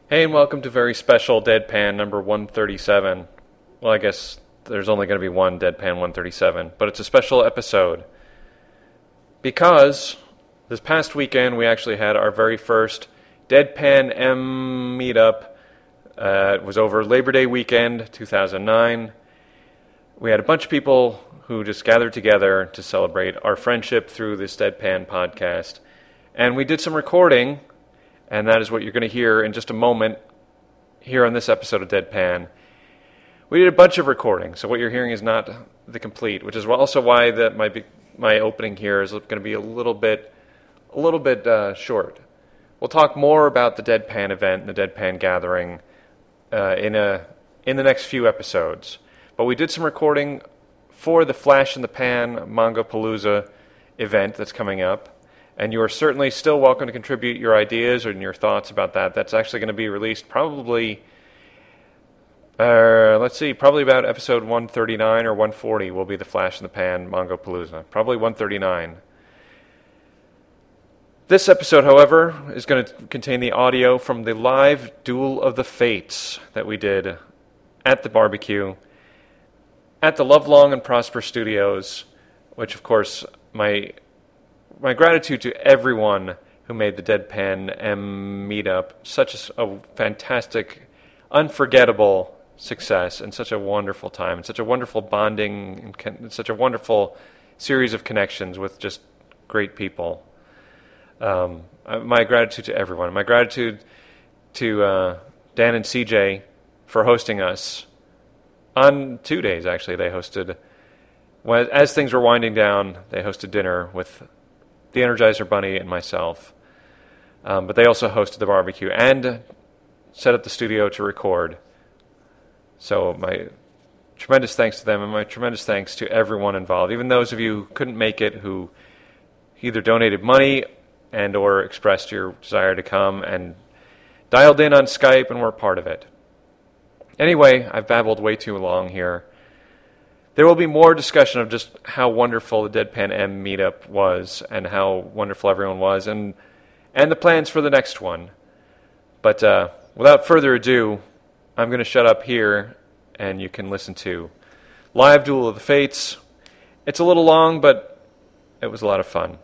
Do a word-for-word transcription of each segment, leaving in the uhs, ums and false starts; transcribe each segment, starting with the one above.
Hey, and welcome to very special Deadpan number one thirty-seven. Well, I guess there's only going to be one Deadpan one thirty-seven, but it's a special episode because this past weekend we actually had our very first Deadpan M meetup. Uh, it was over Labor Day weekend, two thousand nine. We had a bunch of people who just gathered together to celebrate our friendship through this Deadpan podcast. And we did some recording, and that is what you're going to hear in just a moment here on this episode of Deadpan. We did a bunch of recordings, so what you're hearing is not the complete, which is also why that my my opening here is going to be a little bit a little bit uh, short. We'll talk more about the Deadpan event, the Deadpan gathering, uh, in a in the next few episodes. But we did some recording for the Flash in the Pan Mangapalooza event that's coming up. And you are certainly still welcome to contribute your ideas or your thoughts about that. That's actually going to be released probably, uh, let's see, probably about episode one thirty-nine or one forty will be the Flash in the Pan Mangapalooza. Probably one thirty-nine. This episode, however, is going to contain the audio from the live Duel of the Fates that we did at the barbecue at the Love Long and Prosper Studios, which, of course, my... My gratitude to everyone who made the Deadpan M meetup such a, a fantastic, unforgettable success and such a wonderful time and such a wonderful bonding and con- such a wonderful series of connections with just great people. Um, my gratitude to everyone. My gratitude to uh, Dan and C J for hosting us on two days, actually. They hosted, when, as things were winding down, they hosted dinner with the Energizer Bunny and myself. Um, but they also hosted the barbecue and set up the studio to record. So my tremendous thanks to them, and my tremendous thanks to everyone involved, even those of you who couldn't make it, who either donated money and or expressed your desire to come and dialed in on Skype and were part of it. Anyway, I've babbled way too long here. There will be more discussion of just how wonderful the Deadpan M meetup was and how wonderful everyone was and and the plans for the next one. But uh, without further ado, I'm going to shut up here and you can listen to Live Duel of the Fates. It's a little long, but it was a lot of fun.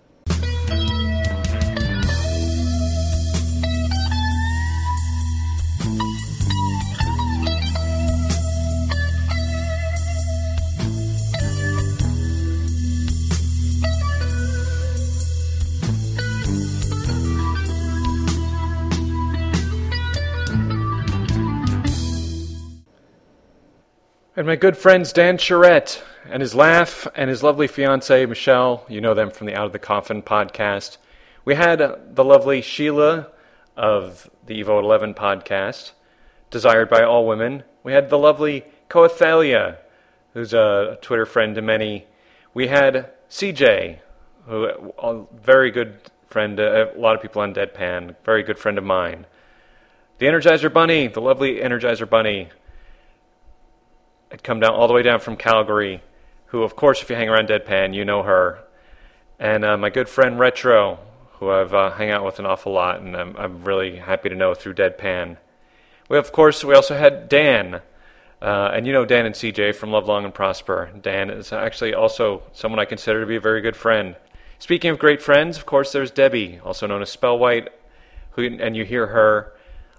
And my good friends Dan Charette and his laugh and his lovely fiancée Michelle, you know them from the Out of the Coffin podcast. We had uh, the lovely Sheila of the Evo eleven podcast, Desired by All Women. We had the lovely Coathalia, who's a Twitter friend to many. We had C J, who a very good friend, uh, a lot of people on Deadpan, very good friend of mine. The Energizer Bunny, the lovely Energizer Bunny, had come down all the way down from Calgary, who, of course, if you hang around Deadpan, you know her. And uh, my good friend Retro, who I've uh, hung out with an awful lot, and I'm, I'm really happy to know through Deadpan. We, of course, we also had Dan, uh, and you know Dan and C J from Love Long and Prosper. Dan is actually also someone I consider to be a very good friend. Speaking of great friends, of course, there's Debbie, also known as Spellwhite, who, and you hear her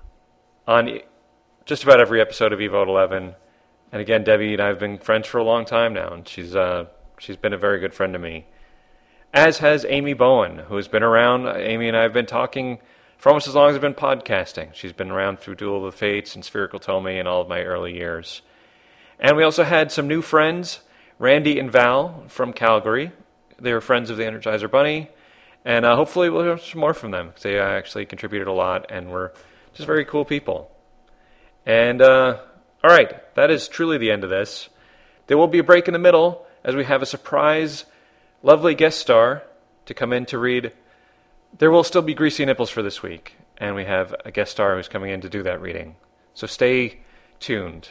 on just about every episode of Evo eleven. And again, Debbie and I have been friends for a long time now, and she's uh, she's been a very good friend to me. As has Amy Bowen, who has been around. Amy and I have been talking for almost as long as I've been podcasting. She's been around through Duel of the Fates and Spherical Tomei and all of my early years. And we also had some new friends, Randy and Val from Calgary. They were friends of the Energizer Bunny, and uh, hopefully we'll hear some more from them, because they uh, actually contributed a lot and were just very cool people. And, uh... all right, that is truly the end of this. There will be a break in the middle as we have a surprise, lovely guest star to come in to read. There will still be Greasy Nipples for this week, and we have a guest star who's coming in to do that reading. So stay tuned.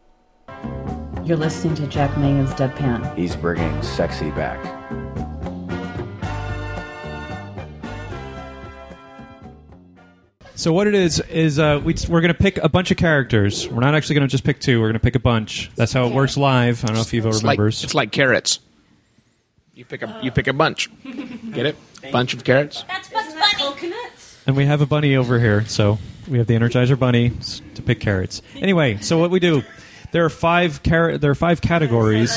You're listening to Jack Megan's Deadpan. He's bringing sexy back. So what it is is uh, we, we're going to pick a bunch of characters. We're not actually going to just pick two. We're going to pick a bunch. That's how it works live. I don't know if Evo It's remembers. like, it's like carrots. You pick a you pick a bunch. Get it? Bunch of carrots. That's Bugs Bunny. Coconuts. And we have a bunny over here, so we have the Energizer Bunny to pick carrots. Anyway, so what we do, there are five car- there are five categories.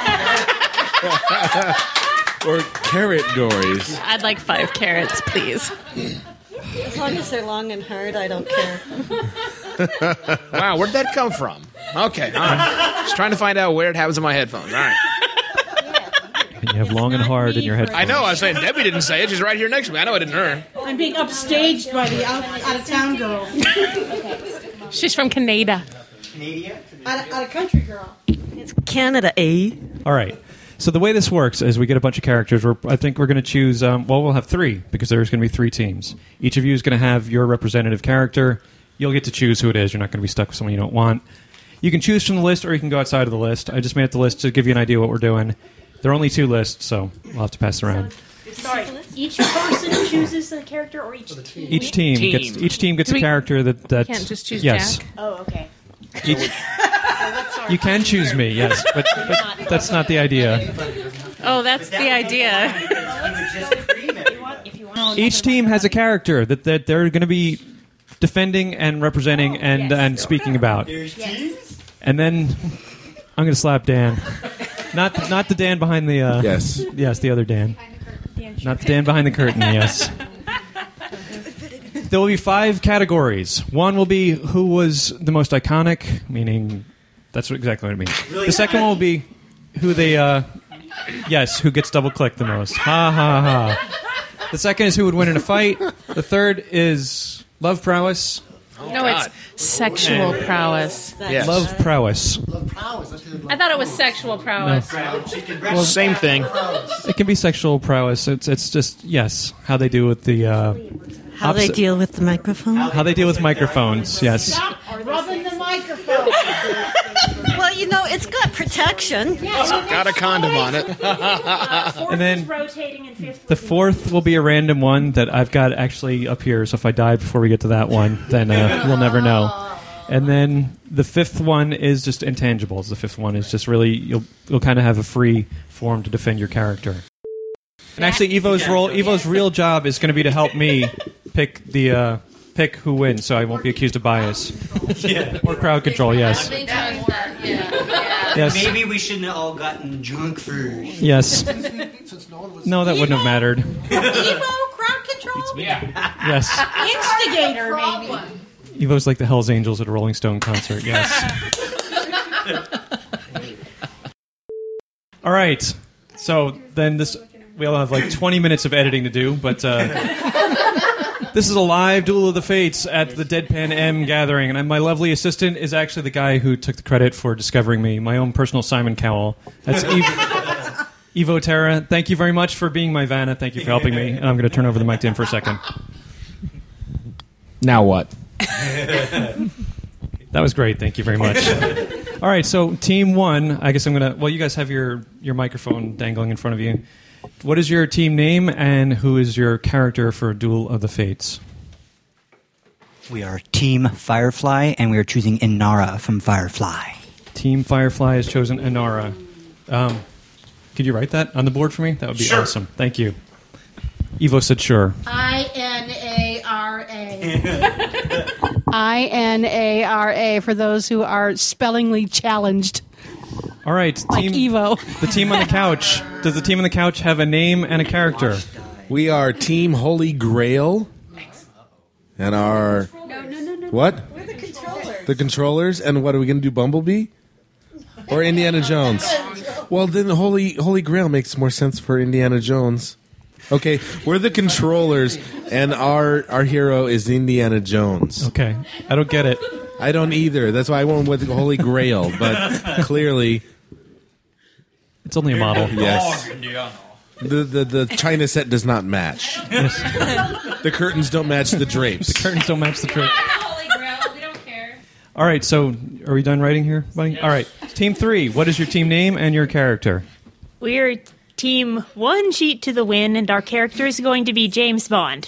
Or carrot gories. I'd like five carrots, please. As long as they're long and hard, I don't care. Wow, where'd that come from? Okay, all right. Just trying to find out where it happens in my headphones. All right. And you have long and hard in your headphones. I know. I was saying Debbie didn't say it. She's right here next to me. I know it didn't her. I'm being upstaged by the out, out of town girl. She's from Canada. Out of, out of country girl. It's Canada, eh? All right. So the way this works is we get a bunch of characters. We're, I think we're going to choose, um, well, we'll have three, because there's going to be three teams. Each of you is going to have your representative character. You'll get to choose who it is. You're not going to be stuck with someone you don't want. You can choose from the list, or you can go outside of the list. I just made up the list to give you an idea what we're doing. There are only two lists, so we'll have to pass it around. Sorry, each person chooses a character, or each team? Each team, Team. gets each team gets Do a we- character that that can't just choose yes. Jack? Oh, okay. Each, you can choose me, yes, but, but that's not the idea. Oh, that's the idea. If you want, Each team has a character that, that they're going to be defending and representing and yes. and speaking about. And then I'm going to slap Dan. Not not the Dan behind the uh, Yes. yes, the other Dan. Not the Dan behind the curtain, yes. There will be five categories. One will be who was the most iconic, meaning that's what exactly what it means. The second one will be who they uh, yes, who gets double clicked the most. Ha ha ha. The second is who would win in a fight. The third is love prowess. No, it's sexual prowess. Yes. Love prowess. I thought it was sexual prowess. Well, same thing. It can be sexual prowess. It's it's just yes, how they do with the uh, How they opposite- deal with the microphone? how they deal with microphones. Yes. Stop rubbing the microphone. Well, you know, it's got protection. Got a condom on it. fourth And then is rotating, and fifth. The would be- fourth will be a random one that I've got actually up here. So if I die before we get to that one, then uh, we'll never know. And then the fifth one is just intangibles. The fifth one is just really you'll you'll kind of have a free form to defend your character. And actually, Evo's role, Evo's real job is going to be to help me pick the uh, pick who wins, so I won't be accused of bias or crowd control. Yes, yes, Maybe we shouldn't have all gotten drunk first. yes. No, that wouldn't have mattered. Evo, crowd control? Yes, Instigator, maybe. Evo's like the Hells Angels at a Rolling Stone concert. Yes. All right. So then this we'll have like twenty minutes of editing to do, but uh, this is a live Duel of the Fates at the Deadpan M gathering, and my lovely assistant is actually the guy who took the credit for discovering me, my own personal Simon Cowell. That's Evo, Evo Terra. Thank you very much for being my Vanna. Thank you for helping me, and I'm going to turn over the mic to him for a second. Now what? That was great. Thank you very much. All right, so team one, I guess I'm going to... Well, you guys have your, your microphone dangling in front of you. What is your team name, and who is your character for Duel of the Fates? We are Team Firefly, and we are choosing Inara from Firefly. Team Firefly has chosen Inara. Um, could you write that on the board for me? That would be Sure. awesome. Thank you. Evo said sure. I N A R A. I N A R A for those who are spellingly challenged. All right, Like team, Evo. the team on the couch. Does the team on the couch have a name and a character? We are Team Holy Grail. And our... No, no, no, no. What? We're the controllers. The controllers. And what, are we going to do Bumblebee? Or Indiana Jones? Well, then Holy Holy Grail makes more sense for Indiana Jones. Okay, we're the controllers, and our our hero is Indiana Jones. Okay, I don't get it. I don't either. That's why I went with Holy Grail, but clearly... It's only a model. Yes. The, the the China set does not match. Yes. The curtains don't match the drapes. The curtains don't match the drapes. Holy Grail, we don't care. All right, so are we done writing here, buddy? All right, team three. What is your team name and your character? We're team one sheet to the win, and our character is going to be James Bond.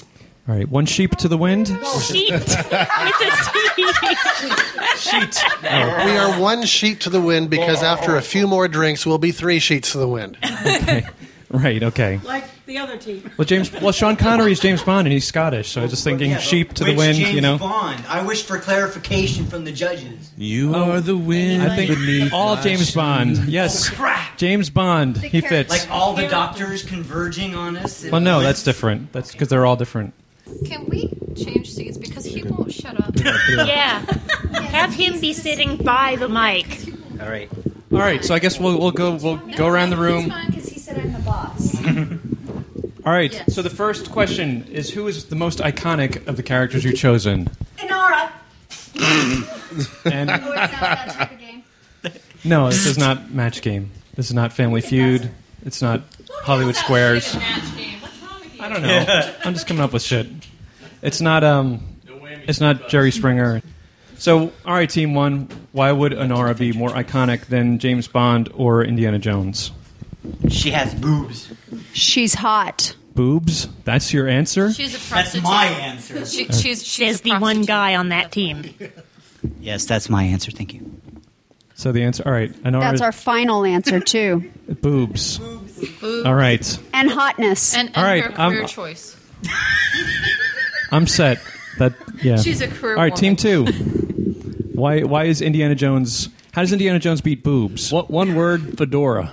All right, one sheep to the wind. Sheet. It's a T. Sheet. Oh. We are one sheet to the wind because after a few more drinks, we'll be three sheets to the wind. Okay. Right. Okay. Like the other team. Well, James. Well, Sean Connery's James Bond, and he's Scottish, so I was just thinking Yeah, sheep to which the wind. James you know. Bond? I wish for clarification from the judges. You are the wind. I think beneath all my James shoes. Bond. Yes. Oh, crap. James Bond. He fits. Like all the doctors converging on us. Well, no, that's different. That's because they're all different. Can we change seats because he won't shut up? Yeah. Have him be sitting by the mic. All right. All right. So I guess we'll we'll go we'll go around the room. Because he said I'm the boss. All right. So the first question is, who is the most iconic of the characters you've chosen? Inara. And Oh, it's not that type of game. no, this is not Match Game. This is not Family Feud. It's not Hollywood Squares. I don't know. I'm just coming up with shit. It's not um, it's not Jerry Springer. So, all right, Team One. Why would Inara be more iconic than James Bond or Indiana Jones? She has boobs. She's hot. Boobs? That's your answer? She's a That's prostitute. my answer. She, she's, she's Says a the one prostitute. guy on that team. Yes, that's my answer. Thank you. So the answer. All right, Inara. That's our final answer, too. boobs. Boobs. All right. And hotness. And, and All right, her career um, choice. I'm set. That yeah. She's a career All right, woman. Team Two. Why why is Indiana Jones? How does Indiana Jones beat boobs? What one word? Fedora.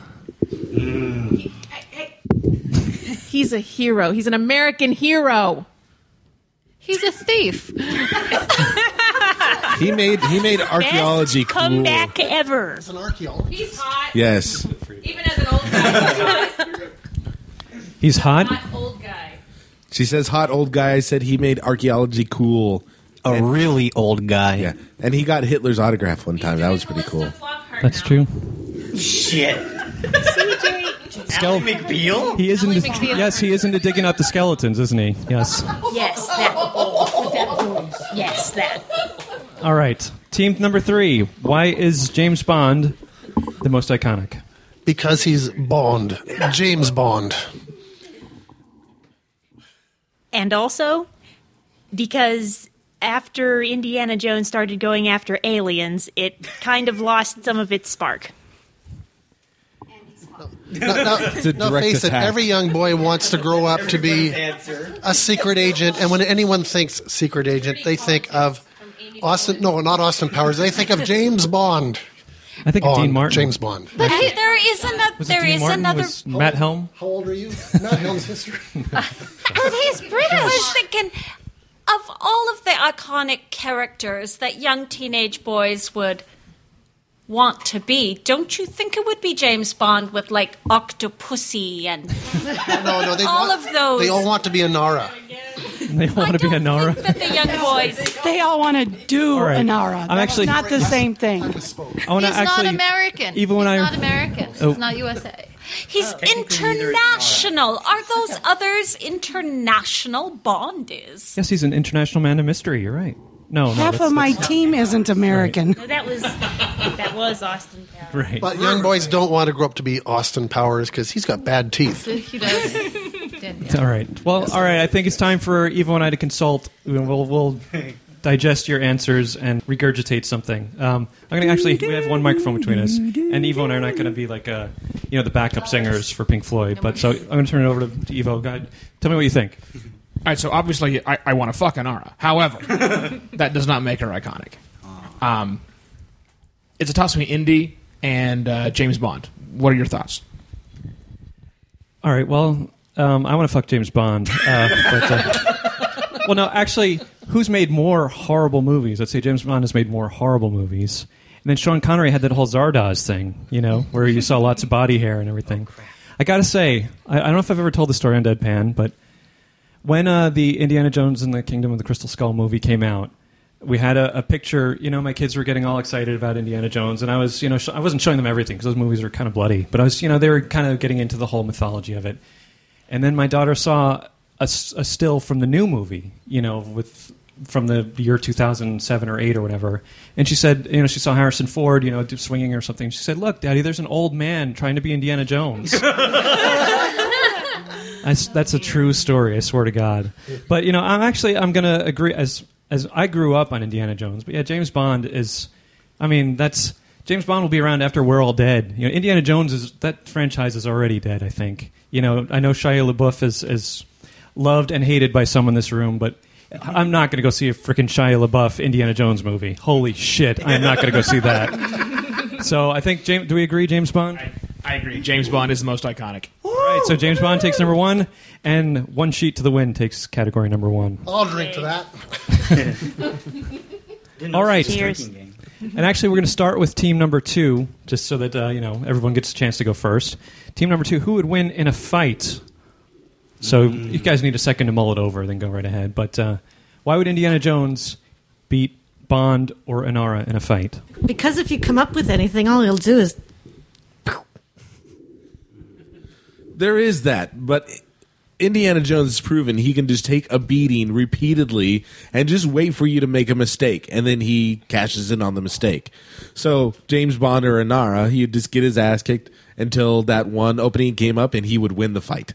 He's a hero. He's an American hero. He's a thief. He made he made archaeology Best cool. comeback ever. It's an archaeologist. He's hot. Yes. Even as an old guy. He's hot. Hot old guy. She says hot old guy. I said he made archaeology cool. A And- really old guy. Yeah. And he got Hitler's autograph one time. That was pretty cool. That's true. Shit. Skele- McBeal? He is Ally into McBeal. yes, he is into digging out the skeletons, isn't he? Yes. Yes, that. With that boom. Yes, that. All right, team number three. Why is James Bond the most iconic? Because he's Bond. James Bond. And also, because after Indiana Jones started going after aliens, it kind of lost some of its spark. Now, now, It's a now direct face it, attack. every young boy wants to grow up to be a secret agent, and when anyone thinks secret agent, they think of Austin. No, not Austin Powers. They think of James Bond. I think of Bond, Dean Martin. James Bond. But he, there is another. Was it There Dean is Martin? another. Was Matt Helm? How old are you? Matt Helm's history. But he's British. I was thinking of all of the iconic characters that young teenage boys would want to be. Don't you think it would be James Bond with like Octopussy and No, no, they all want, of those? They all want to be Inara. They want to be Inara. that the young boys. They all want to do All right. Inara. I'm That's actually- not the same thing. I want He's to actually. not American. Even when He's I- not American. Oh. He's not U S A. He's international. Are those others international? Bond is. Yes, he's an international man of mystery. You're right. No, no. Half that's- of my that's- team isn't American. No, that was that was Austin Powers. Right. But young boys don't want to grow up to be Austin Powers because he's got bad teeth. He does. It's all right. Well, all right. I think it's time for Evo and I to consult. We'll, we'll digest your answers and regurgitate something. Um, I'm going to actually. We have one microphone between us, and Evo and I are not going to be like, uh, you know, the backup singers for Pink Floyd. But so I'm going to turn it over to, to Evo. God, tell me what you think. All right, so obviously I, I want to fuck Inara. However, that does not make her iconic. Um, it's a toss between Indy and uh, James Bond. What are your thoughts? All right. Well, um, I want to fuck James Bond. Uh, but, uh, well, no, actually, who's made more horrible movies? Let's say James Bond has made more horrible movies. And then Sean Connery had that whole Zardoz thing, you know, where you saw lots of body hair and everything. I got to say, I, I don't know if I've ever told the story on Deadpan, but when uh, the Indiana Jones and the Kingdom of the Crystal Skull movie came out, we had a, a picture. You know, my kids were getting all excited about Indiana Jones, and I was, you know, sh- I wasn't showing them everything because those movies were kind of bloody, but I was, you know, they were kind of getting into the whole mythology of it. And then my daughter saw a, s- a still from the new movie, you know, with from the year two thousand seven or eight or whatever, and she said, you know, she saw Harrison Ford, you know, swinging or something. She said, "Look, Daddy, there's an old man trying to be Indiana Jones." I s that's a true story. I swear to God. But you know, I'm actually I'm going to agree. As as I grew up on Indiana Jones, but yeah, James Bond is. I mean, that's James Bond will be around after we're all dead. You know, Indiana Jones is that franchise is already dead. I think. You know, I know Shia LaBeouf is is loved and hated by some in this room, but I'm not going to go see a freaking Shia LaBeouf Indiana Jones movie. Holy shit! I'm not going to go see that. So I think James. Do we agree, James Bond? I, I agree. James Bond is the most iconic. All right, so James Bond takes number one, and One Sheet to the Wind takes category number one. I'll drink to that. All right. Cheers. And actually, we're going to start with team number two, just so that uh, you know everyone gets a chance to go first. Team number two, who would win in a fight? So mm. you guys need a second to mull it over, then go right ahead. But uh, why would Indiana Jones beat Bond or Inara in a fight? Because if you come up with anything, all he'll do is... There is that, but Indiana Jones has proven he can just take a beating repeatedly and just wait for you to make a mistake, and then he cashes in on the mistake. So James Bond or Inara, he'd just get his ass kicked until that one opening came up, and he would win the fight.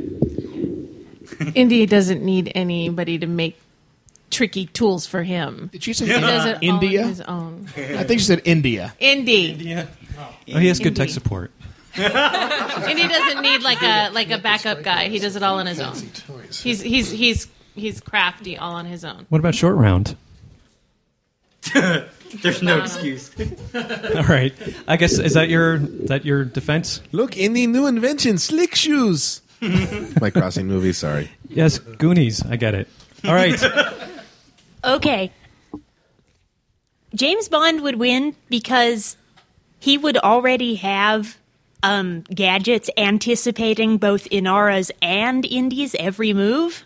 Indy doesn't need anybody to make tricky tools for him. Did she say he does it India? on his own. I think she said India. Indy. India. Oh, he has good Indy. tech support. Indy doesn't need like a like a backup guy. He does it all on his own. He's he's he's he's crafty all on his own. What about short round? There's no excuse. All right. I guess is that your is that your defense? Look, Indy, new invention, slick shoes. My crossing movie, sorry. Yes, Goonies. I get it. All right. Okay. James Bond would win because he would already have um, gadgets anticipating both Inara's and Indy's every move.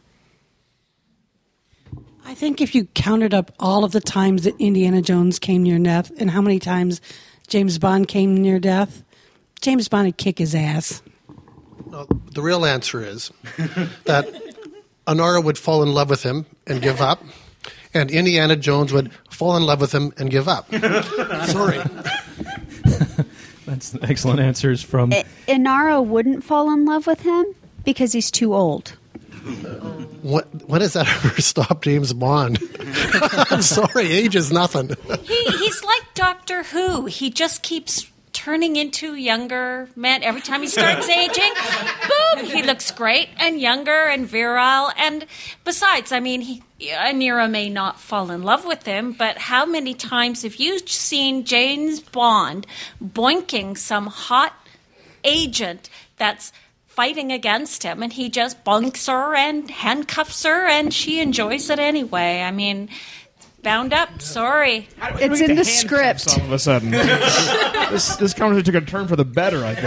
I think if you counted up all of the times that Indiana Jones came near death and how many times James Bond came near death, James Bond would kick his ass. Well, the real answer is that Inara would fall in love with him and give up, and Indiana Jones would fall in love with him and give up. Sorry. That's excellent answers from... I- Inara wouldn't fall in love with him because he's too old. What, when has that ever stopped James Bond? I'm sorry, age is nothing. He, he's like Doctor Who. He just keeps turning into younger men. Every time he starts aging, boom, he looks great and younger and virile. And besides, I mean, he, Inara may not fall in love with him, but how many times have you seen James Bond boinking some hot agent that's fighting against him, and he just bunks her and handcuffs her, and she enjoys it anyway? I mean... Bound up. Sorry. It's in the script. All of a sudden, this this conversation took a turn for the better. I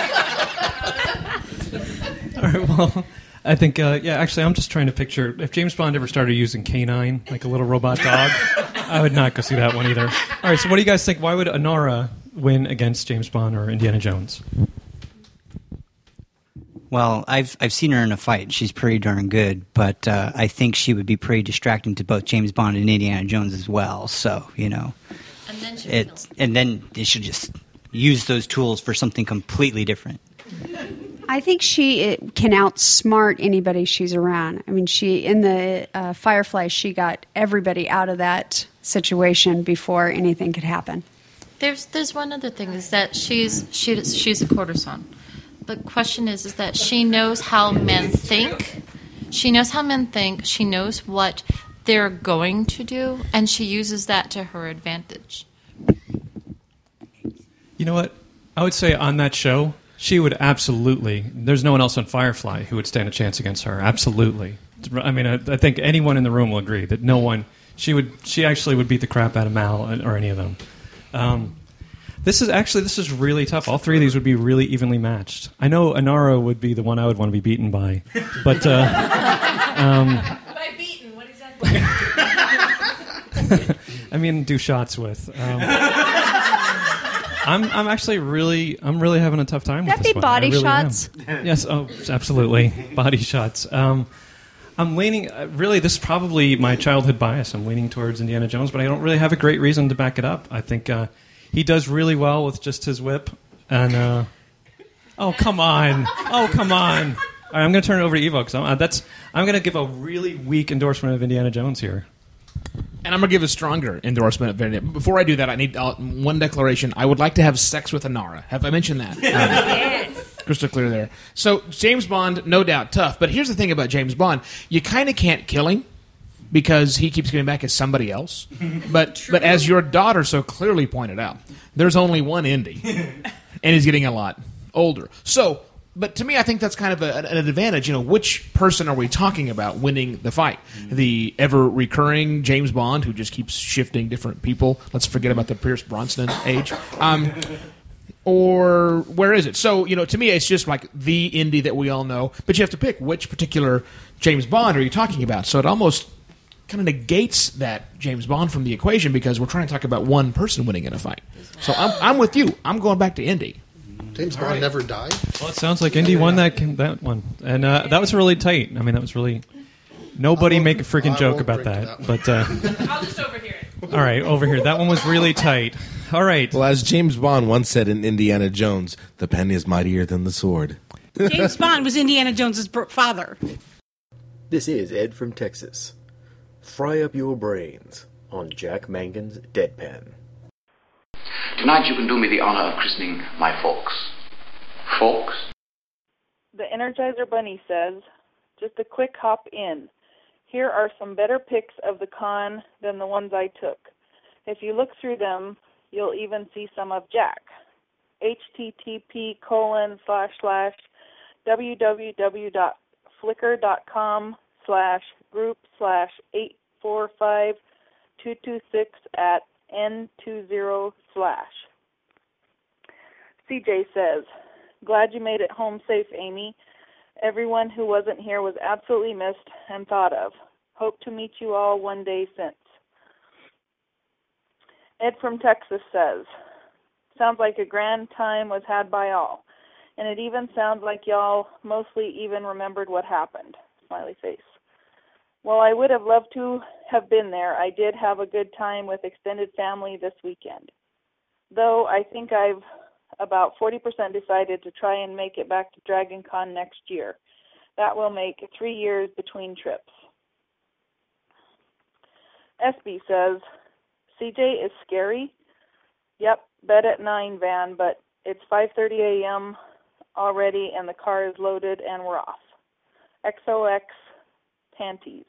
think. All right. Well, I think uh, yeah. Actually, I'm just trying to picture if James Bond ever started using canine, like a little robot dog. I would not go see that one either. All right. So, what do you guys think? Why would Inara win against James Bond or Indiana Jones? Well, I've I've seen her in a fight. She's pretty darn good, but uh, I think she would be pretty distracting to both James Bond and Indiana Jones as well. So you know, and then she it and then they should just use those tools for something completely different. I think she it, can outsmart anybody she's around. I mean, she in the uh, Firefly, she got everybody out of that situation before anything could happen. There's there's one other thing is that she's she, she's a courtesan. The question is, is that she knows how men think. She knows how men think. She knows what they're going to do, and she uses that to her advantage. You know what? I would say on that show, she would absolutely... There's no one else on Firefly who would stand a chance against her. Absolutely. I mean, I, I think anyone in the room will agree that no one... She would. She actually would beat the crap out of Mal or any of them. Um, this is actually... This is really tough. All three of these would be really evenly matched. I know Inara would be the one I would want to be beaten by. But... Uh, um, By beaten, what exactly? I mean, do shots with... Um, I'm I'm actually really I'm really having a tough time That'd with this be one. I body really shots. am. Yes, oh, absolutely, body shots. Um, I'm leaning. Uh, really, this is probably my childhood bias. I'm leaning towards Indiana Jones, but I don't really have a great reason to back it up. I think uh, he does really well with just his whip. And uh, oh, come on! Oh, come on! All right, I'm going to turn it over to Evo because uh, that's I'm going to give a really weak endorsement of Indiana Jones here. And I'm going to give a stronger endorsement of Indiana. Before I do that, I need uh, one declaration. I would like to have sex with Inara. Have I mentioned that? Um, yes. Crystal clear there. So James Bond, no doubt tough. But here's the thing about James Bond: you kind of can't kill him because he keeps coming back as somebody else. But True. but as your daughter so clearly pointed out, there's only one Indy, and he's getting a lot older. So. But to me, I think that's kind of a, an advantage. You know, which person are we talking about winning the fight? Mm-hmm. The ever-recurring James Bond, who just keeps shifting different people. Let's forget about the Pierce Brosnan age. Um, or where is it? So, you know, to me, it's just like the Indy that we all know. But you have to pick which particular James Bond are you talking about. So it almost kind of negates that James Bond from the equation because we're trying to talk about one person winning in a fight. So I'm, I'm with you. I'm going back to Indy. James Bond right. never died. Well, it sounds like Indy won that that one, and uh, that was really tight. I mean, that was really nobody make a freaking joke about that. that but uh, I'll just overhear it. All right, over here. That one was really tight. All right. Well, as James Bond once said in Indiana Jones, "The pen is mightier than the sword." James Bond was Indiana Jones's father. This is Ed from Texas. Fry up your brains on Jack Mangan's Deadpan. Tonight you can do me the honor of christening my folks. Folks? The Energizer Bunny says, just a quick hop in. Here are some better pics of the con than the ones I took. If you look through them, you'll even see some of Jack. http colon slash slash www.flickr.com slash group slash eight four five two two six at N twenty slash. C J says, glad you made it home safe, Amy. Everyone who wasn't here was absolutely missed and thought of. Hope to meet you all one day since. Ed from Texas says, sounds like a grand time was had by all. And it even sounds like y'all mostly even remembered what happened. Smiley face. Well, I would have loved to have been there. I did have a good time with extended family this weekend. Though I think I've about forty percent decided to try and make it back to Dragon Con next year. That will make three years between trips. S B says, C J is scary. Yep, bed at nine, Van, but it's five thirty a.m. already and the car is loaded and we're off. X O X panties.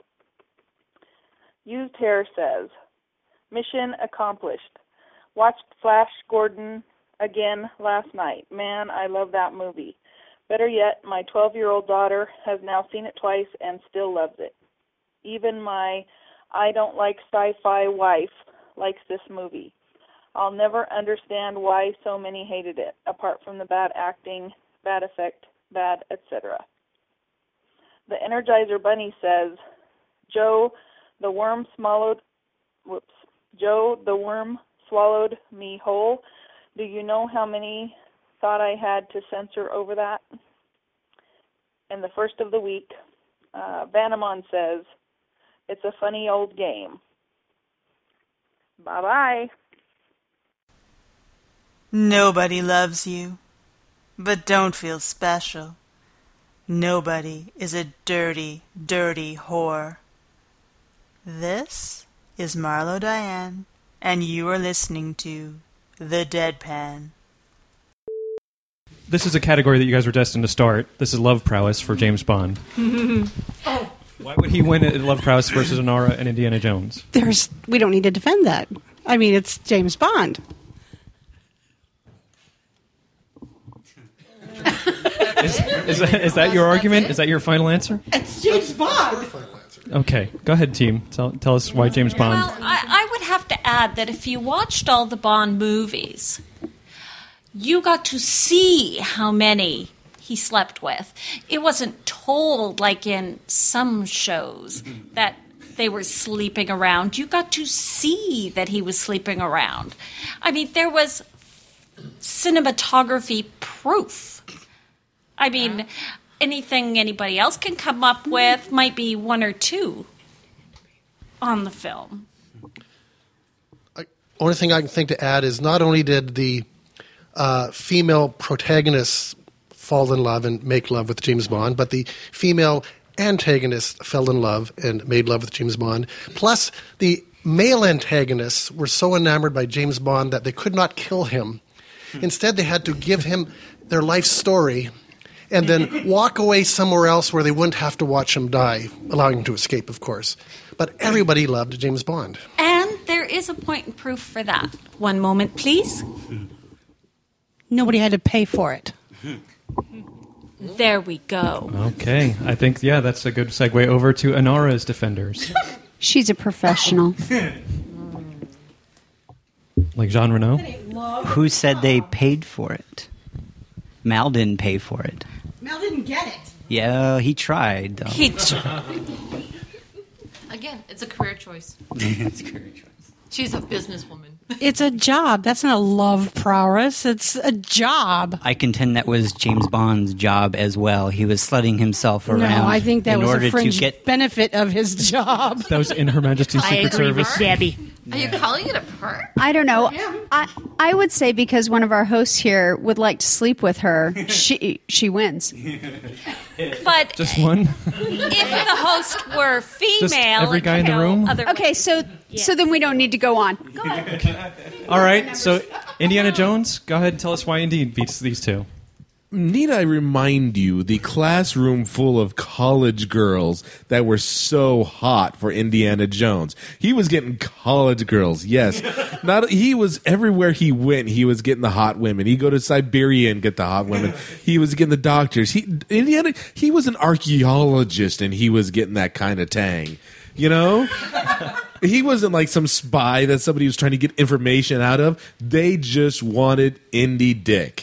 Used Hair says, mission accomplished. Watched Flash Gordon again last night. Man, I love that movie. Better yet, my twelve-year-old daughter has now seen it twice and still loves it. Even my I don't like sci-fi wife likes this movie. I'll never understand why so many hated it, apart from the bad acting, bad effect, bad, et cetera. The Energizer Bunny says, Joe, the worm swallowed, whoops, Joe, the worm swallowed me whole. Do you know how many thought I had to censor over that? And the first of the week, uh, Vanamon says, it's a funny old game. Bye-bye. Nobody loves you, but don't feel special. Nobody is a dirty, dirty whore. This is Marlo Diane, and you are listening to The Deadpan. This is a category that you guys were destined to start. This is love prowess for James Bond. Oh. Why would he win at love prowess versus Inara and Indiana Jones? There's, we don't need to defend that. I mean, it's James Bond. is, is, that, is that your argument? Is that your final answer? It's James Bond. Okay, go ahead, team. Tell, tell us why James Bond. Well, I, I would have to add that if you watched all the Bond movies, you got to see how many he slept with. It wasn't told like in some shows that they were sleeping around. You got to see that he was sleeping around. I mean, there was cinematography proof. I mean, anything anybody else can come up with might be one or two on the film. I, only thing I can think to add is not only did the uh, female protagonists fall in love and make love with James Bond, but the female antagonist fell in love and made love with James Bond. Plus, the male antagonists were so enamored by James Bond that they could not kill him. Instead, they had to give him their life story and then walk away somewhere else where they wouldn't have to watch him die, allowing him to escape, of course. But everybody loved James Bond. And there is a point in proof for that. One moment, please. Nobody had to pay for it. There we go. Okay, I think, yeah, that's a good segue over to Inara's defenders. She's a professional. Like Jean Reno? Who said they paid for it? Mal didn't pay for it. Mel didn't get it. Yeah, he tried, though. He tried. Again, it's a career choice. It's a career choice. She's a businesswoman. It's a job. That's not a love prowess. It's a job. I contend that was James Bond's job as well. He was slutting himself around. No, I think that in was order a fringe to get. benefit of his job. That was in Her Majesty's I Secret agree Service. with Debbie. Are you calling it a perk? I don't know. I I would say because one of our hosts here would like to sleep with her, she she wins. But Just one? if the host were female, Just every and guy in the held room? other- Okay, so so then we don't need to go on. Go All right, so Indiana Jones, go ahead and tell us why Indy beats these two. Need I remind you, the classroom full of college girls that were so hot for Indiana Jones. He was getting college girls, yes. Not he was everywhere he went. He was getting the hot women. He'd go to Siberia and get the hot women. He was getting the doctors. He Indiana. He was an archaeologist, and he was getting that kind of tang. You know, he wasn't like some spy that somebody was trying to get information out of. They just wanted Indy dick.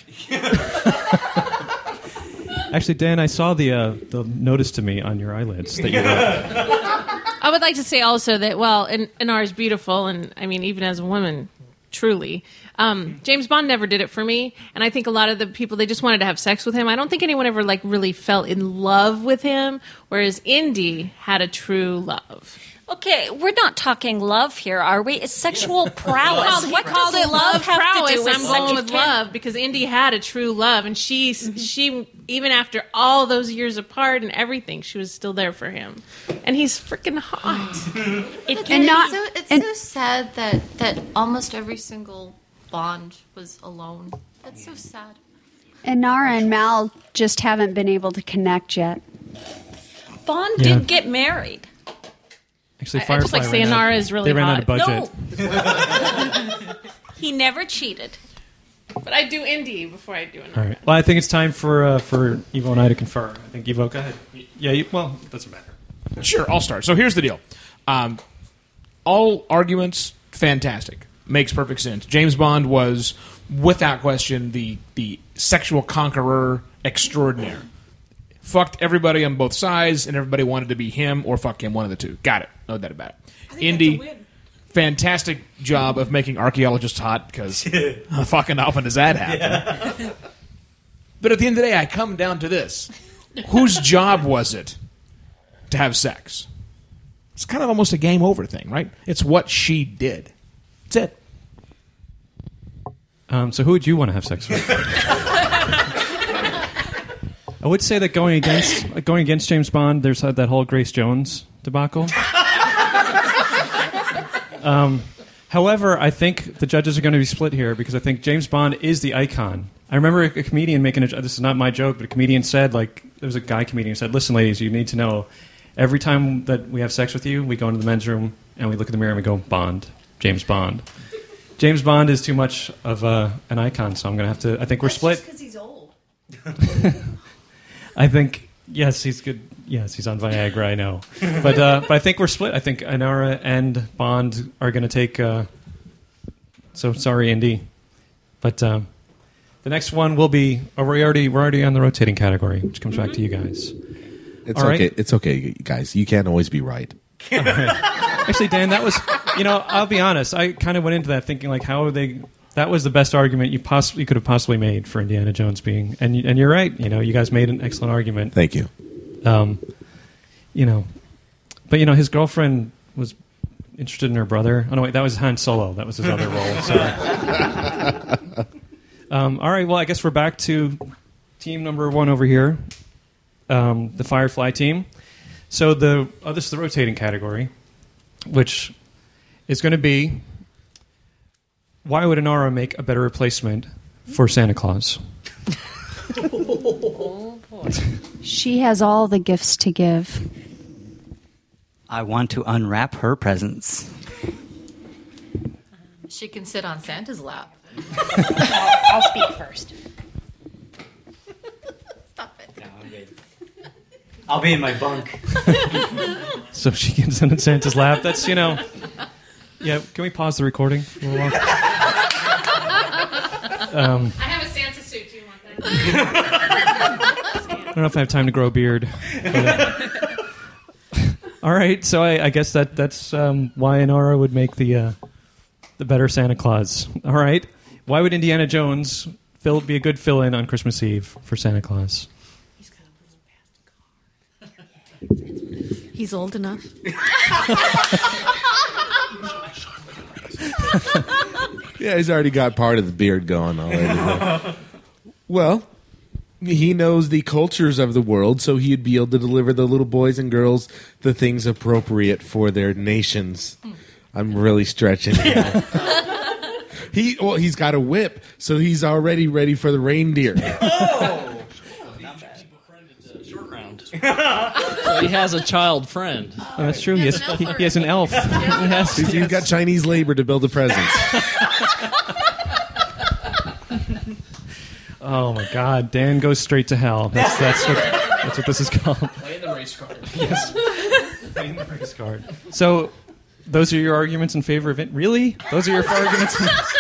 Actually, Dan, I saw the uh, the notice to me on your eyelids that you wrote. I would like to say also that, well, In- Inara is beautiful, and I mean, even as a woman, truly. Um, James Bond never did it for me, and I think a lot of the people, they just wanted to have sex with him. I don't think anyone ever, like, really fell in love with him, whereas Indy had a true love. Okay, we're not talking love here, are we? It's sexual prowess. He what called does it love love have prowess. to do with I'm sex? going with love because Indy had a true love, and she, she, even after all those years apart and everything, she was still there for him, and he's freaking hot. It and and not- so, it's and- so sad that, that almost every single Bond was alone. That's so sad. And Nara and Mal just haven't been able to connect yet. Bond Yeah. did get married. Actually, I- I Firefly just like ran saying out- Nara is really They ran out of hot. budget. No. He never cheated. But I do Indy before I do Inara. All right. Well, I think it's time for uh, for Evo and I to confer. I think Evo, go ahead. Yeah. You, well, it doesn't matter. Sure, I'll start. So here's the deal. Um, all arguments, fantastic. Makes perfect sense. James Bond was, without question, the the sexual conqueror extraordinaire. Fucked everybody on both sides, and everybody wanted to be him or fuck him, one of the two. Got it. No doubt about it. Indy, fantastic job of making archaeologists hot, because how fucking often does that happen? Yeah. But at the end of the day, I come down to this. Whose job was it to have sex? It's kind of almost a game over thing, right? It's what she did. That's it. Um, so who would you want to have sex with? I would say that going against going against James Bond, there's uh, that whole Grace Jones debacle. Um, however, I think the judges are going to be split here because I think James Bond is the icon. I remember a, a comedian making a this is not my joke, but a comedian said, like, there was a guy comedian who said, "Listen, ladies, you need to know every time that we have sex with you, we go into the men's room and we look in the mirror and we go, Bond, James Bond." James Bond is too much of uh, an icon, so I'm going to have to. I think we're split. Because he's old. I think yes, he's good. Yes, he's on Viagra. I know, but uh, but I think we're split. I think Inara and Bond are going to take. Uh, so sorry, Indy, but um, the next one will be. Oh, we're already we're already on the rotating category, which comes back to you guys. It's All okay. right? It's okay, guys. You can't always be right. All right. Actually, Dan, that was. You know, I'll be honest. I kind of went into that thinking like, how are they? That was the best argument you possibly you could have possibly made for Indiana Jones being, and you- and you're right. You know, you guys made an excellent argument. Thank you. Um, you know, but you know, his girlfriend was interested in her brother. Oh no, wait, that was Han Solo. That was his other role. Sorry. um, all right. Well, I guess we're back to team number one over here, um, the Firefly team. So the oh, this is the rotating category, which is going to be, why would Inara make a better replacement for Santa Claus? Oh, boy. She has all the gifts to give. I want to unwrap her presents. She can sit on Santa's lap. I'll speak first. Stop it. I'll be in my bunk. So she can sit in Santa's lap. That's, you know... Yeah, can we pause the recording for a while? Um, I have a Santa suit. Do you want that? I don't know if I have time to grow a beard. But, uh, all right, so I, I guess that that's um, why Inara would make the uh, the better Santa Claus. All right, why would Indiana Jones fill, be a good fill-in on Christmas Eve for Santa Claus? He's old enough. Yeah, he's already got part of the beard going already. Well, he knows the cultures of the world, so he'd be able to deliver the little boys and girls the things appropriate for their nations. I'm really stretching here. He well, he's got a whip, so he's already ready for the reindeer. Oh, not bad. Short round. So he has a child friend. Oh, that's true. He has, he, he has an elf. He has- He's, he's got Chinese labor to build the presents. Oh my God! Dan goes straight to hell. That's that's what that's what this is called. Play the race card. Yes, playing the race card. So, those are your arguments in favor of it? Really? Those are your arguments?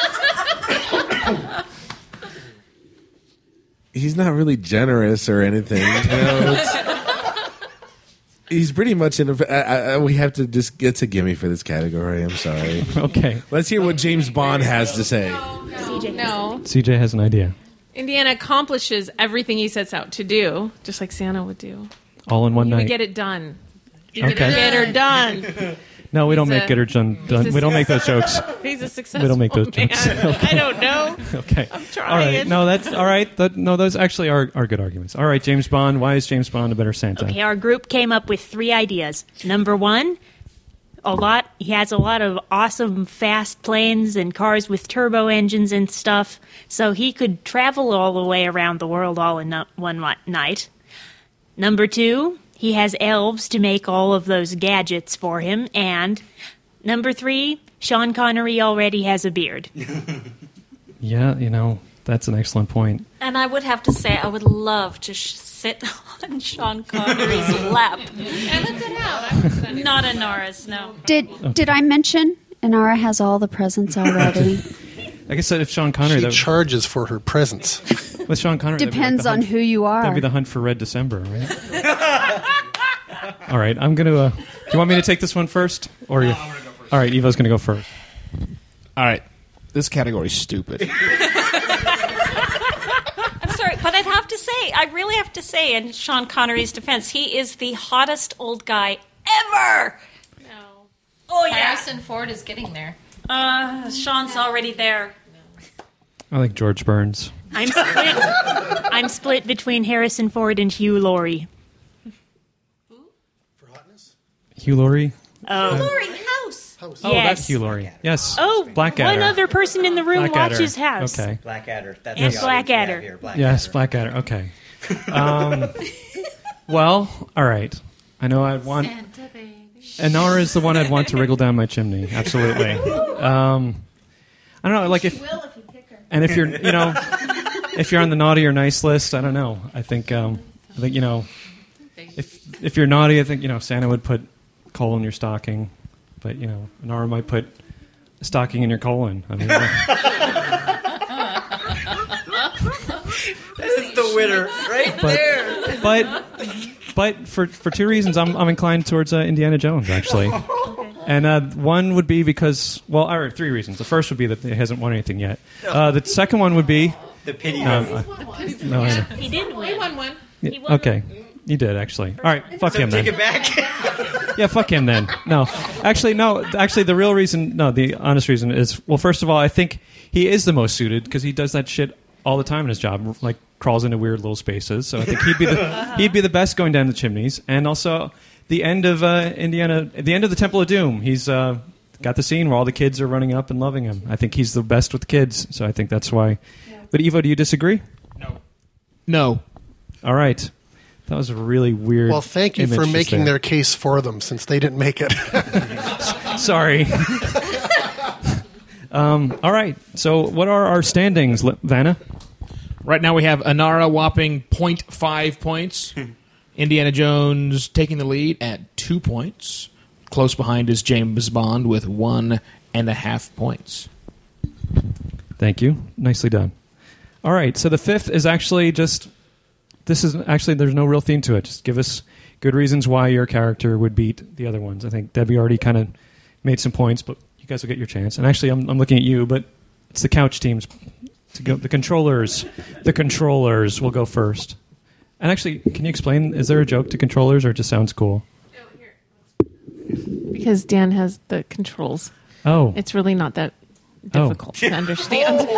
He's not really generous or anything. You know, it's, he's pretty much in a. I, I, we have to just get a gimme for this category. I'm sorry. Okay. Let's hear what James Bond has to say. C J. No. C J has an idea. Indiana accomplishes everything he sets out to do, just like Santa would do. All in one He night. would get it done. He Okay. would get her done. No, we don't He's make a- get her done. done. he's a We don't make those jokes. He's a successful We don't make those man. jokes. Okay. I don't know. Okay. I'm trying. All right. No, that's all right. That, no, those actually are, are good arguments. All right, James Bond. Why is James Bond a better Santa? Okay, our group came up with three ideas. Number one, a lot. He has a lot of awesome fast planes and cars with turbo engines and stuff, so he could travel all the way around the world all in no- one mo- night. Number two, he has elves to make all of those gadgets for him, and number three, Sean Connery already has a beard. Yeah, you know, that's an excellent point. And I would have to say, I would love to sh- sit on Sean Connery's lap. I left it out. I would sit on your Not Inora's, no. Did did I mention Inara has all the presents already? I guess that if Sean Connery, She that, charges for her presents. with Sean Connery, that'd be like Depends the on hunt- who you are. That'd be the hunt for Red December, right? All right, I'm gonna. Uh, do you want me to take this one first, or you? All right, Evo's gonna go first. All right. This category's stupid. I'm sorry, but I'd have to say, I really have to say, in Sean Connery's defense, he is the hottest old guy ever. No. Oh, yeah. Harrison Ford is getting there. Uh, Sean's already there. I like George Burns. I'm split. I'm split between Harrison Ford and Hugh Laurie. Hugh Laurie. Oh, Laurie House. Oh, yes. that's Hugh Laurie. Yes. Oh, Blackadder. one other person in the room Blackadder. watches House. Okay. Blackadder. That's And the audience we have Blackadder. here, Blackadder. Yes, Blackadder. Okay. Um, well, all right. I know I'd want. Inara is the one I'd want to wriggle down my chimney. Absolutely. Um, I don't know. Like if. And if you're, you know, if you're on the naughty or nice list, I don't know. I think, um, I think you know, if if you're naughty, I think you know Santa would put coal in your stocking, but you know, Inara might put a stocking in your colon. I mean, This is the winner right but, there. But but for for two reasons, I'm I'm inclined towards uh, Indiana Jones actually, and uh, one would be because well, or three reasons. The first would be that he hasn't won anything yet. Uh, the second one would be the pity. No, of I, no, I know. He did win. He won one. Yeah, okay, you did actually. All right, fuck So him then. take it back. Yeah, fuck him then. No, actually, no. Actually, the real reason, no, the honest reason is, well, first of all, I think he is the most suited because he does that shit all the time in his job. Like crawls into weird little spaces. So I think he'd be the he'd be the best going down the chimneys. And also the end of uh, Indiana, the end of the Temple of Doom. He's uh, got the scene where all the kids are running up and loving him. I think he's the best with the kids. So I think that's why. But Evo, do you disagree? No. No. All right. That was a really weird. Well, thank you image for just making there. their case for them, since they didn't make it. Sorry. um, all right. So, what are our standings, Li- Vanna? Right now we have Anara whopping zero point five points. Indiana Jones taking the lead at two points. Close behind is James Bond with one and a half points. Thank you. Nicely done. All right. So the fifth is actually just. This is actually, there's no real theme to it. Just give us good reasons why your character would beat the other ones. I think Debbie already kind of made some points, but you guys will get your chance. And actually, I'm, I'm looking at you, but it's the couch teams. To go, the controllers. The controllers will go first. And actually, can you explain, is there a joke to controllers, or it just sounds cool? Because Dan has the controls. Oh. It's really not that difficult Oh. to understand.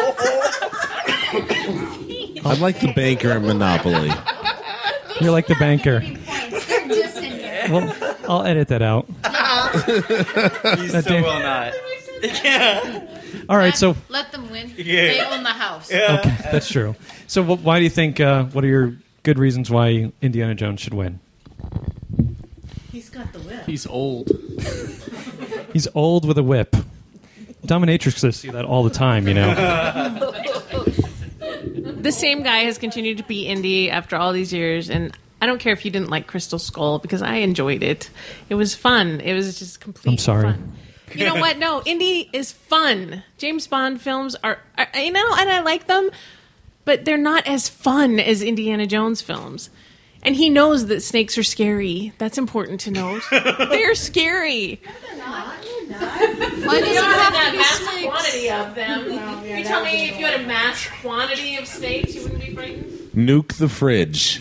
I'm like the banker in Monopoly. You're like the banker. Well, I'll edit that out. You That so Dan- will not. Yeah. All right, so Let them win. Yeah. They own the house. okay, that's true. So, wh- why do you think? Uh, what are your good reasons why Indiana Jones should win? He's got the whip. He's old. He's old with a whip. Dominatrixes see that all the time, you know. The same guy has continued to be Indy after all these years, and I don't care if you didn't like Crystal Skull, because I enjoyed it. It was fun. It was just complete. I'm sorry. Fun. You know what? No, Indy is fun. James Bond films are, are, you know, and I like them, but they're not as fun as Indiana Jones films. And he knows that snakes are scary. That's important to note. They're scary. Why does You it don't have that to be mass snakes? quantity of them. yeah, you that tell would me be if you had a mass quantity of snakes, you wouldn't be frightened? Nuke the fridge.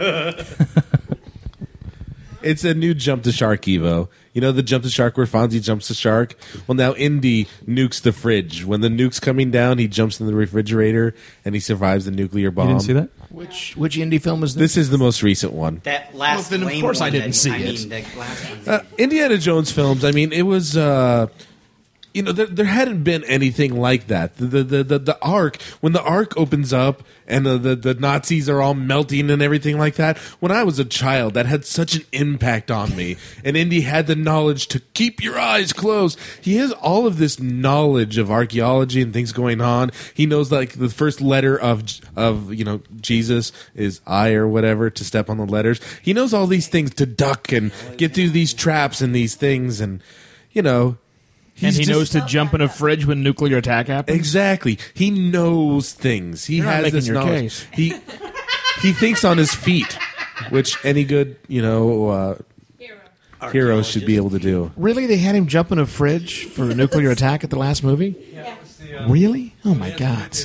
It's a new jump to shark Evo. You know the jump to shark where Fonzie jumps the shark? Well, now Indy nukes the fridge. When the nuke's coming down, he jumps in the refrigerator and he survives the nuclear bomb. You didn't see that? Which which indie film is this? This is the most recent one. That last Well, then of lame course I one didn't that- see I it. mean, the last one. Uh, Indiana Jones films, I mean, it was, uh, you know, there, there hadn't been anything like that. The the, the, the, the Ark, when the Ark opens up and the, the, the Nazis are all melting and everything like that, when I was a child, that had such an impact on me. And Indy had the knowledge to keep your eyes closed. He has all of this knowledge of archaeology and things going on. He knows, like, the first letter of, of you know, Jesus is I or whatever, to step on the letters. He knows all these things to duck and get through these traps and these things and, you know... And He's he just- knows to jump in a fridge when nuclear attack happens? Exactly. He knows things. He You're not has making this your knowledge. case. He he thinks on his feet, which any good, you know, uh, hero should be able to do. Really? They had him jump in a fridge for a nuclear attack at the last movie? Yeah. Really? Oh, my God.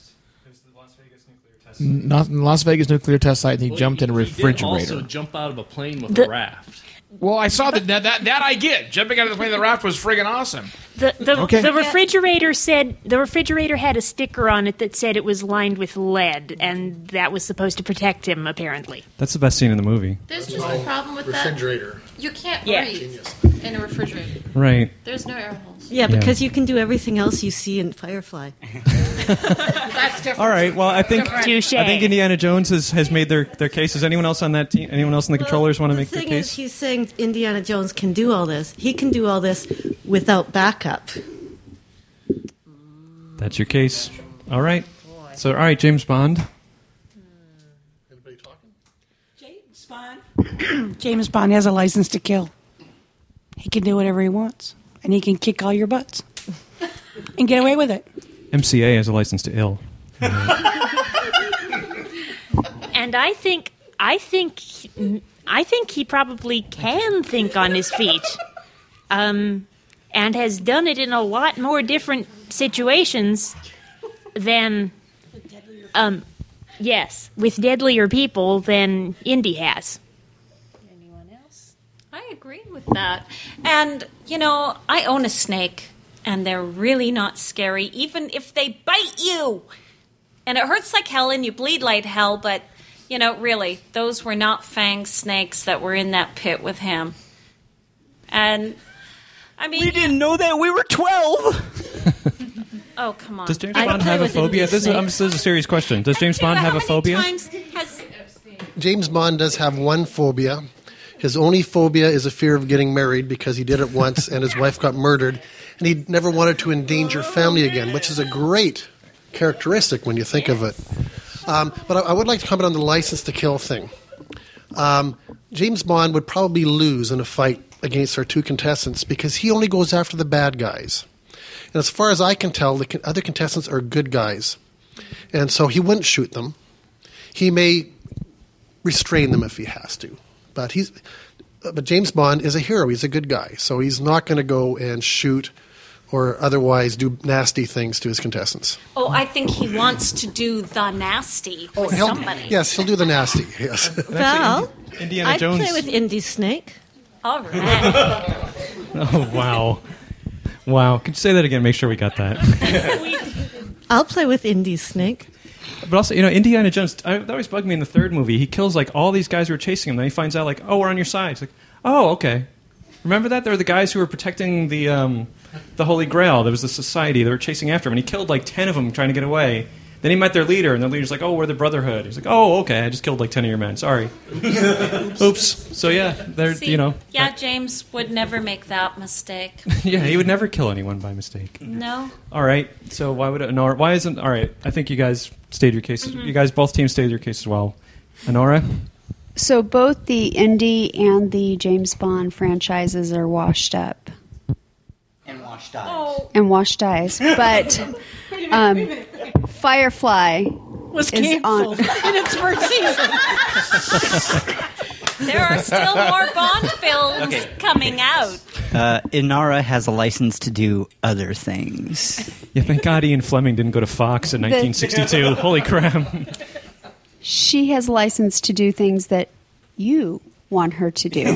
Not in the Las Vegas nuclear test site, and he Well, jumped in a he did refrigerator. also jump out of a plane with The- a raft. Well, I saw that, that. That that I get. Jumping out of the plane of the raft was friggin' awesome. The the, Okay. the refrigerator said the refrigerator had a sticker on it that said it was lined with lead, and that was supposed to protect him. Apparently, That's the best scene in the movie. There's just a problem with Refrigerator. that. You can't Yeah. breathe in a refrigerator. Right. There's no air holes. Yeah, Yeah. because you can do everything else you see in Firefly. That's different. All right. Well, I think Touche. I think Indiana Jones has, has made their, their cases. Anyone else on that team? Anyone else in the controllers want to the make their thing case? is, he's saying Indiana Jones can do all this. He can do all this without backup. That's your case. All right. So, all right, James Bond. James Bond. James Bond has a license to kill. He can do whatever he wants, and he can kick all your butts and get away with it. M C A has a license to ill. and I think I think I think he probably can think on his feet, um, and has done it in a lot more different situations than, um, yes, with deadlier people than Indy has. I agree with that. And, you know, I own a snake, and they're really not scary, even if they bite you. and it hurts like hell and you bleed like hell, but, you know, really, those were not fang snakes that were in that pit with him. And, I mean... We didn't know that. We were twelve. Oh, come on. Does James Bond have a phobia? This is, um, this is a serious question. Does James Bond have a phobia? Has... James Bond does have one phobia. His only phobia is a fear of getting married because he did it once and his wife got murdered, and he never wanted to endanger family again, which is a great characteristic when you think of it. Um, but I, I would like to comment on the license to kill thing. Um, James Bond would probably lose in a fight against our two contestants because he only goes after the bad guys. And as far as I can tell, the other contestants are good guys. And so he wouldn't shoot them. He may restrain them if he has to. But he's, but James Bond is a hero. He's a good guy. So he's not going to go and shoot or otherwise do nasty things to his contestants. Oh, I think he wants to do the nasty Oh, with he'll, somebody. yes, he'll do the nasty. Yes. Val, Indiana I'd Jones. play with Indy Snake. All right. Oh, wow. Wow. Could you say that again? Make sure we got that. I'll play with Indy Snake. But also, you know, Indiana Jones, I, that always bugged me in the third movie. He kills, like, all these guys who were chasing him. Then he finds out, like, oh, we're on your side. It's like, oh, okay. Remember that? There were the guys who were protecting the um, the Holy Grail. There was the society. They were chasing after him. And he killed, like, ten of them trying to get away. Then he met their leader, and the leader's like, oh, we're the Brotherhood. He's like, oh, okay, I just killed, like, ten of your men. Sorry. Oops. So, yeah, they're, See, you know. yeah, James would never make that mistake. Yeah, he would never kill anyone by mistake. No. All right. So why would Honora? Why isn't? All right. I think you guys stated your cases. Mm-hmm. You guys, both teams stated your case as well. Honora. So both the Indy and the James Bond franchises are washed up. And washed eyes. Oh. And washed eyes. But um, Firefly Was is canceled on. in its first season. There are still more Bond films Okay. coming out. Uh, Inara has a license to do other things. Yeah, thank God Ian Fleming didn't go to Fox in The- nineteen sixty-two. Holy crap. She has license to do things that you want her to do.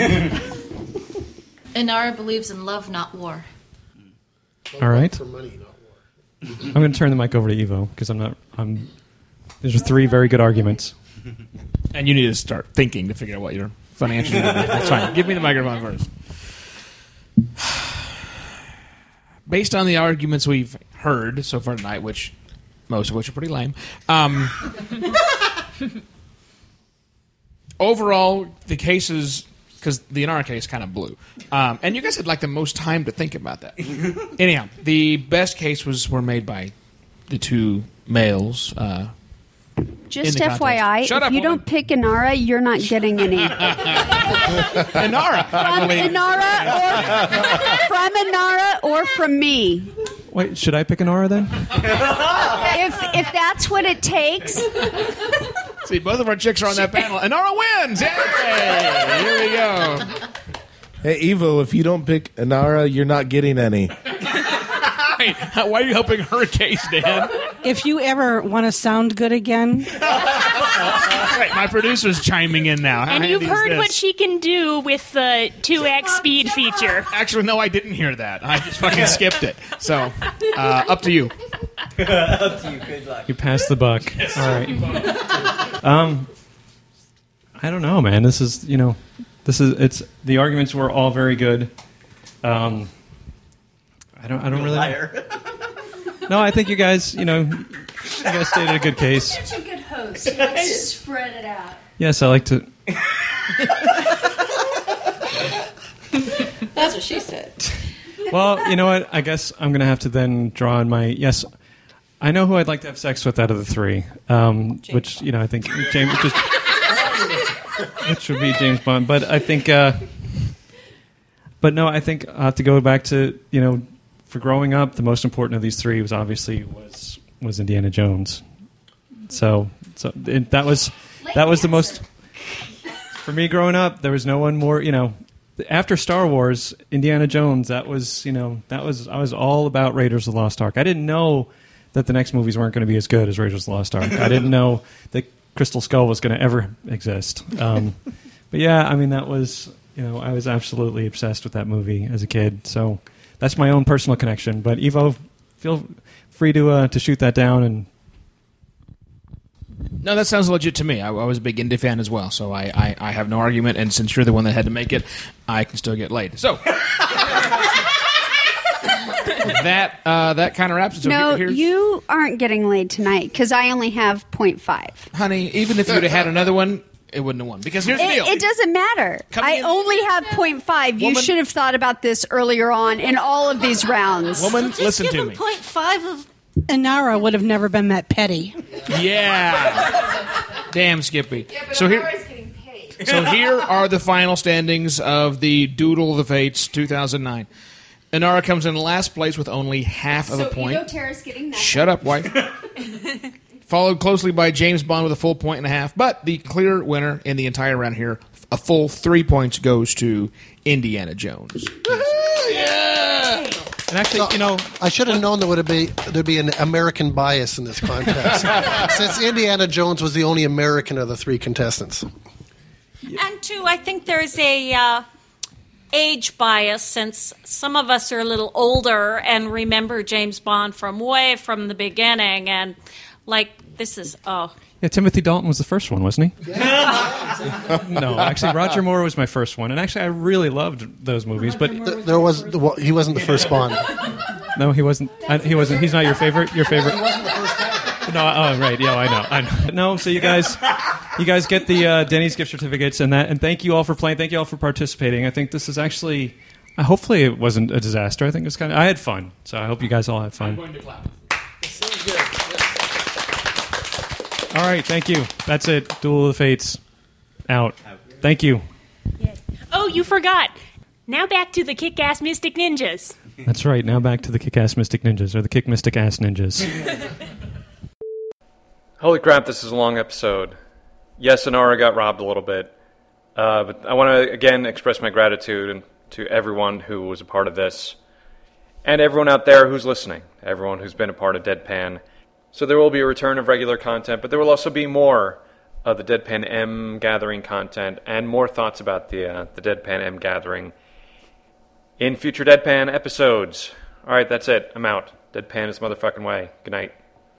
Inara believes in love, not war. All right. I'm going to turn the mic over to Evo because I'm not. I'm. These are three very good arguments. And you need to start thinking to figure out what your financial. That's fine. Give me the microphone first. Based on the arguments we've heard so far tonight, which most of which are pretty lame, um, overall the cases, because the Inara case kind of blew, um, and you guys had like the most time to think about that. Anyhow, the best case was were made by the two males. Uh, Just in the F Y I, contest. Shut if up, you woman. don't pick Inara, you're not getting any. Inara, From Inara or from Inara or from me. Wait, should I pick Honora then? If if that's what it takes. See, both of our chicks are on that panel. Inara wins! Yay! Here we go. Hey, Evo, if you don't pick Inara, you're not getting any. Wait, why are you helping her case, Dan? If you ever want to sound good again, Right, my producer's chiming in now. How And you've handy is heard this? what she can do with the two x speed feature. Actually, no, I didn't hear that. I just fucking skipped it. So, uh, up to you. Up to you. Good luck. You passed the buck. All right. Um, I don't know, man. This is you know, this is it's the arguments were all very good. Um, I don't. I don't really. No, I think you guys. You know, you guys stated a good case. Such a good host. You like to spread it out. Yes, I like to. That's what she said. Well, you know what? I guess I'm going to have to then draw on my yes. I know who I'd like to have sex with out of the three, um, which you know I think James, just, which would be James Bond. But I think, uh, but no, I think I have to go back to you know, for growing up, the most important of these three was obviously was was Indiana Jones. So, so it, that was that was the most for me growing up. There was no one more, you know. After Star Wars, Indiana Jones, that was, you know, that was, I was all about Raiders of the Lost Ark. I didn't know that the next movies weren't going to be as good as Raiders of the Lost Ark. I didn't know that Crystal Skull was going to ever exist. Um, but yeah, I mean, that was, you know, I was absolutely obsessed with that movie as a kid. So that's my own personal connection. But Evo, feel free to uh, to shoot that down and No, that sounds legit to me. I, I was a big indie fan as well, so I, I, I have no argument. And since you're the one that had to make it, I can still get laid. So that uh, that kind of wraps it. So no, here, here's, you aren't getting laid tonight because I only have point five. honey, even if you'd have had another one, it wouldn't have won. Because here's the It, deal. it doesn't matter. Coming I in- only have point five. You Woman- should have thought about this earlier on in all of these rounds. Woman, listen give to him me. point five of Inara would have never been that petty. Yeah. Damn, Skippy. So here, so here are the final standings of the Doodle of the Fates two thousand nine. Inara comes in last place with only half of a point. Edoterra's getting that. Shut up, wife. Followed closely by James Bond with a full point and a half. But the clear winner in the entire round here, a full three points goes to Indiana Jones. Yeah. And actually, you know, I should have known there would be there'd be an American bias in this contest, since Indiana Jones was the only American of the three contestants. And two, I think there's a uh, age bias since some of us are a little older and remember James Bond from way from the beginning, and like this is oh. Yeah, Timothy Dalton was the first one, wasn't he? No, actually, Roger Moore was my first one, and actually, I really loved those movies. But Th- there was well, he wasn't the first Bond. no, he wasn't. I, he wasn't. He's not your favorite. Your favorite? No. Oh, right. Yeah, I know. I know. No. So you guys, you guys get the uh, Denny's gift certificates and that. And thank you all for playing. Thank you all for participating. I think this is actually. Uh, hopefully, it wasn't a disaster. I think it's kind of. I had fun. So I hope you guys all had fun. I'm going to clap. All right, thank you. That's it. Duel of the Fates. Out. Thank you. Oh, you forgot. Now back to the kick-ass Mystic Ninjas. That's right. Now back to the Kick-Ass Mystic Ninjas, or the Kick Mystic Ass Ninjas. Holy crap, this is a long episode. Yes, Inara got robbed a little bit. Uh, but I want to, again, express my gratitude to everyone who was a part of this. And everyone out there who's listening. Everyone who's been a part of Deadpan. So there will be a return of regular content, but there will also be more of the Deadpan M Gathering content and more thoughts about the uh, the Deadpan M Gathering in future Deadpan episodes. All right, that's it. I'm out. Deadpan is the motherfucking way. Good night.